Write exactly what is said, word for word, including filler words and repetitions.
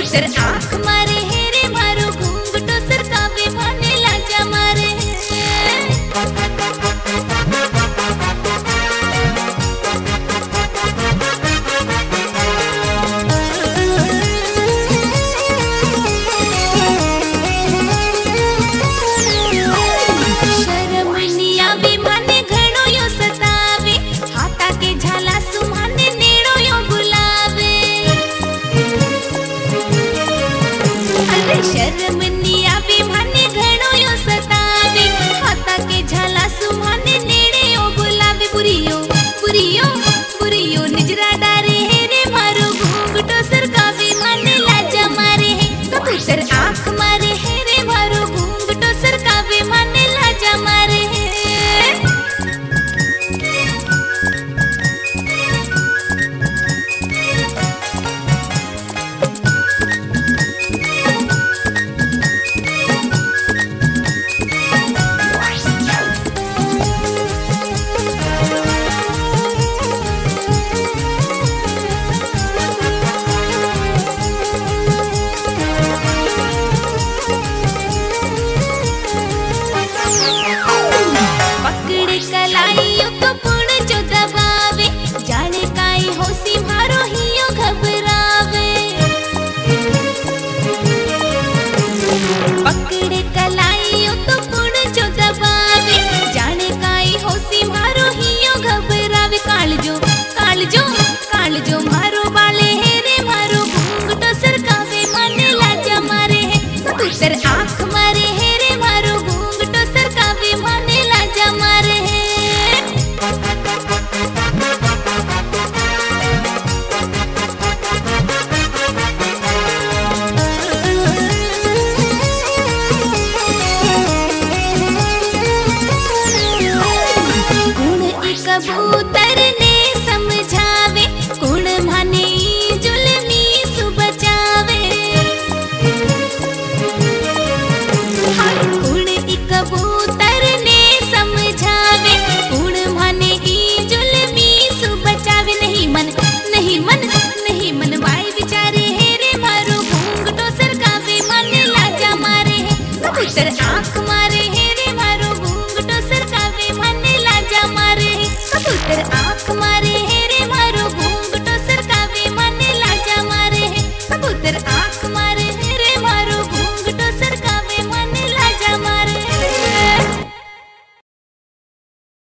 कबूतर आँख मारे है रे मारो घूंघटो सरकावे माने लाजा मारे शर्म नी आवे माने घणो यो सतावे हाथा के झाला सुमाने नेड़ो यो बुलावे अरे शर्म नी आवे माने घणो यो सतावे हाथा के झाला सुमाने नेड़े यो बुलावे बुरियो बुरियो बुरियो निजरा डारे है रे मारो घूंघटो सरकावे माने लाजा मारे है कबूतर आँख मारे है रे मारो घूंघटो सरकावे माने लाजा मारे है पकड़े कलाइयों को पुण जो दबावे जाने काई होसी मारो हियो घबरावे पकड़े कलाइयों को पुण जो दबावे जाने काई होसी मारो हियो घबरावे कालजो कालजो कालजो मारो बाले है रे मारो घूंघटो सरकावे माने लाजा मारे है कबूतर आँख मारे है रे मारो घूंघटो सरकावे माने लाजा मारे है गुण ई कबूतर ने समझावे गुण माने ई जुल्मी सु बचावे हाय गुण ई कबूतर ने समझावे गुण माने ई जुल्मी सु बचावे नहीं मन नहीं मन नहीं मन वाई विचारे है रे मारो घूंघटो सरकावे माने लाजा मारे है कबूतर आँख मारे